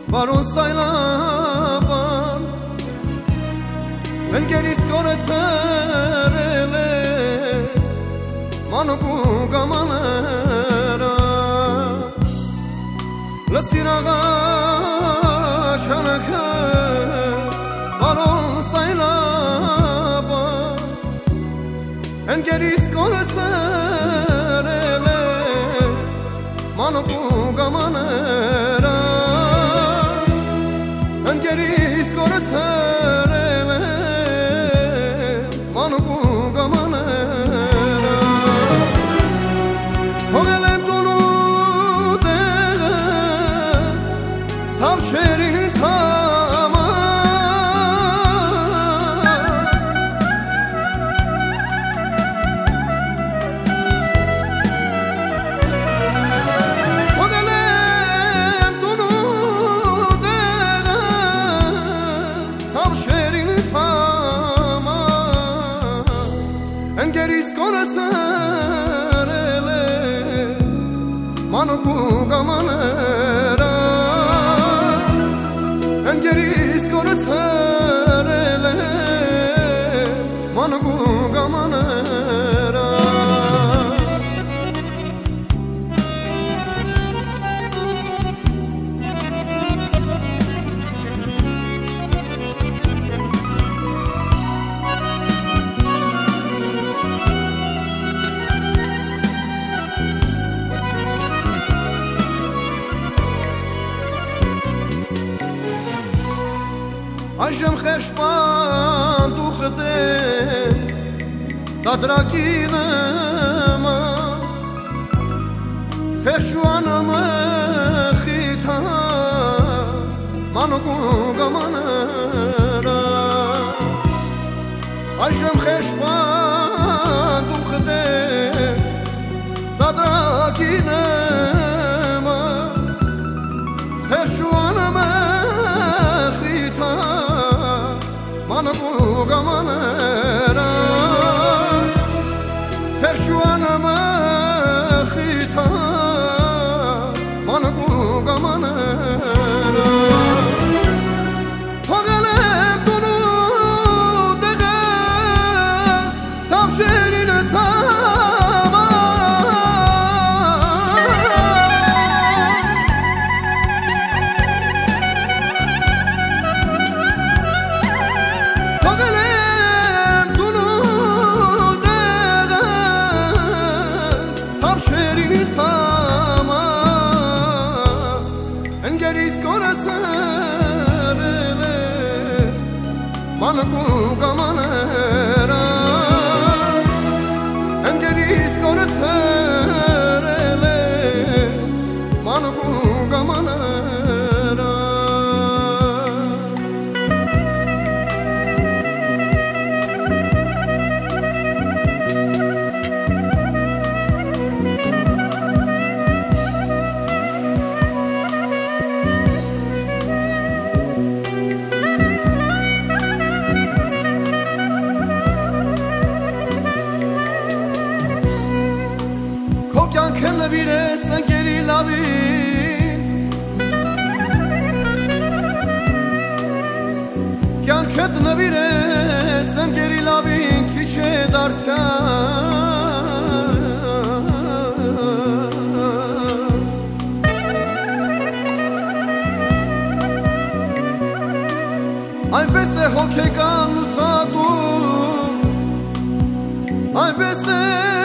Baron saylaban Engeris kore serele Manuku gamanera La siraga şanaka Baron saylaban Engeris kore serele Manuku gamanera Engeris kore serele Manuku gamanera Hogelem donu değez Sav şerini tama Hogelem donu değez Sav şerini tama Engeris kore serele Manuku gamanera Engeris kore serele Manuku gamanera Ajam khashman tu khde Tadrakinama Khashwanama khita Manuku gamanera Ajam khashman tu khde Tadrakinama Khashwanama khita Manuku gamanera Ferşuanama khita Manuku gamanera Hogelem donu değez Sav şerine tama Hogelem donu değez Sav şerini tama Engeris kore serele Manuku gamanera Engeris kore serele Manuku gamanera Kokyan kenne vire sen geri lavin Kyan kedne vire sen geri lavin Kiçe darsan Ay bese hokegan usadu Ay bese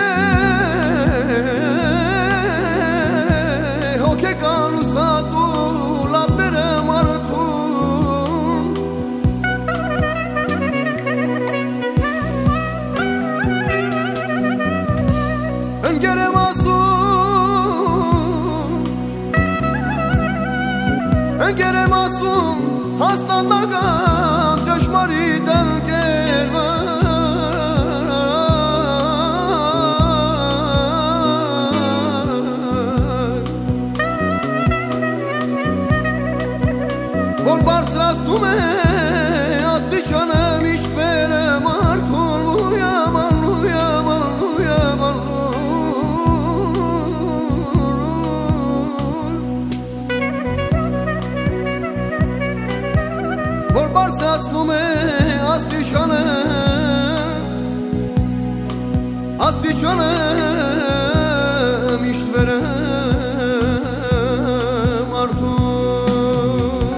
Hokegan usadu Labdere martun Engere masum Engere masum Hastandagan Çeşmari delgeva Vol barsrastume Asti canım iş verem artul Luyaman, luyaman, luyaman բարձած լում է աստիճանը միշտ վերեմ արդու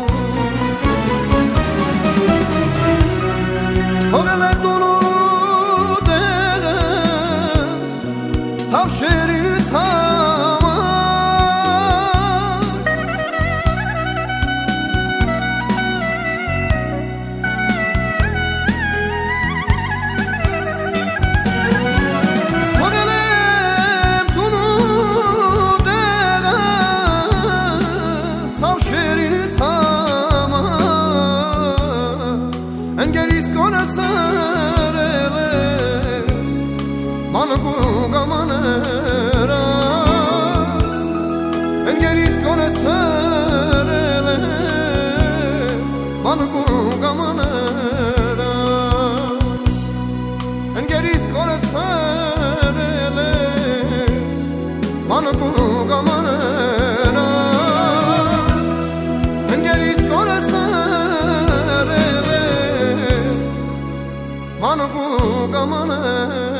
հորել է տունու դեղս ցավ շերինս Ընկերիս կոնասարել է մանուկ ամաներա Ընկերիս կոնասարել է մանուկ ամաներա Ընկերիս կոնասարել է մանուկ ամաներա Ընկերիս կոնասարել Manu bu gamane